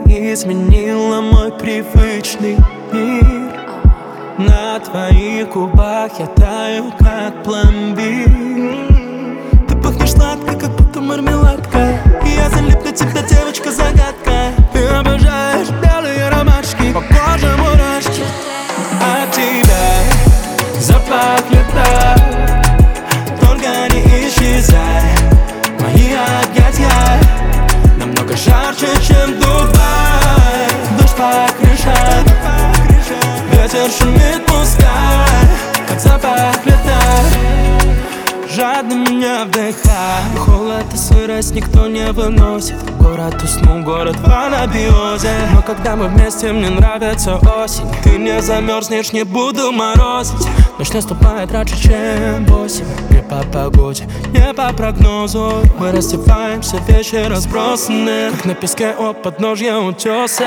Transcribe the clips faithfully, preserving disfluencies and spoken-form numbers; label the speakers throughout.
Speaker 1: изменила мой привычный мир. На твоих губах я таю, как пломбир. Ты пахнешь сладко, как будто мармеладка, и я залип на тебя, девочка-загадка. Ты обожаешь белые ромашки, по коже мурашки. От тебя запах лета, только не исчезай. Мои объятия намного жарче, чем Дубай. Дождь по крышам, ветер шумит, пускай, как запах лета. Жадно меня вдыхай. Холод и сырость никто не выносит. Город уснул, город в анабиозе. Но когда мы вместе, мне нравится осень. Ты не замерзнешь, не буду морозить. Ночь наступает раньше, чем восемь. Не по погоде, не по прогнозу. Мы раздеваемся, вещи разбросаны, как на песке у подножья утеса.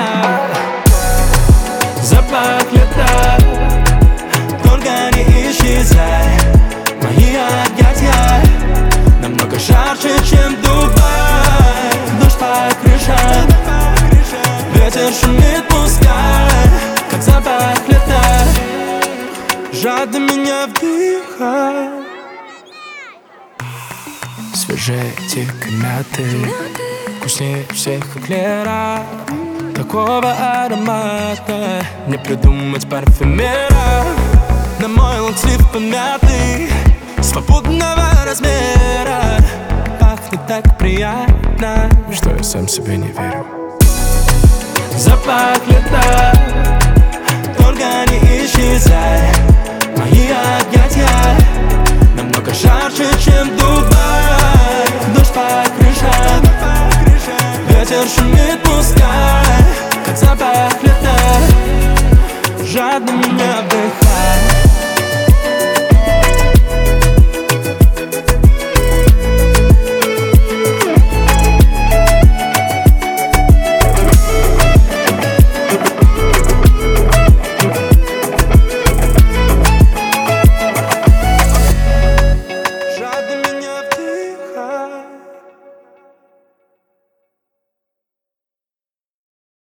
Speaker 1: Запах лета, только не исчезай. Мои объятия намного жарче, чем Дубай. Дождь по крышам, ветер шумит, пускай, как запах лета. Жадно меня вдыхай. Свежее тика мяты, вкуснее всех эклера. Такого аромата не придумать парфюмера. На мой лонгслив помятый, свободного размера. Пахнет так приятно, что я сам себе не верю. Запах лета, только не исчезай. Мои объятия намного жарче, чем Дубай. Дождь по крышам, ветер шумит, пускай, как запах лета. Жадно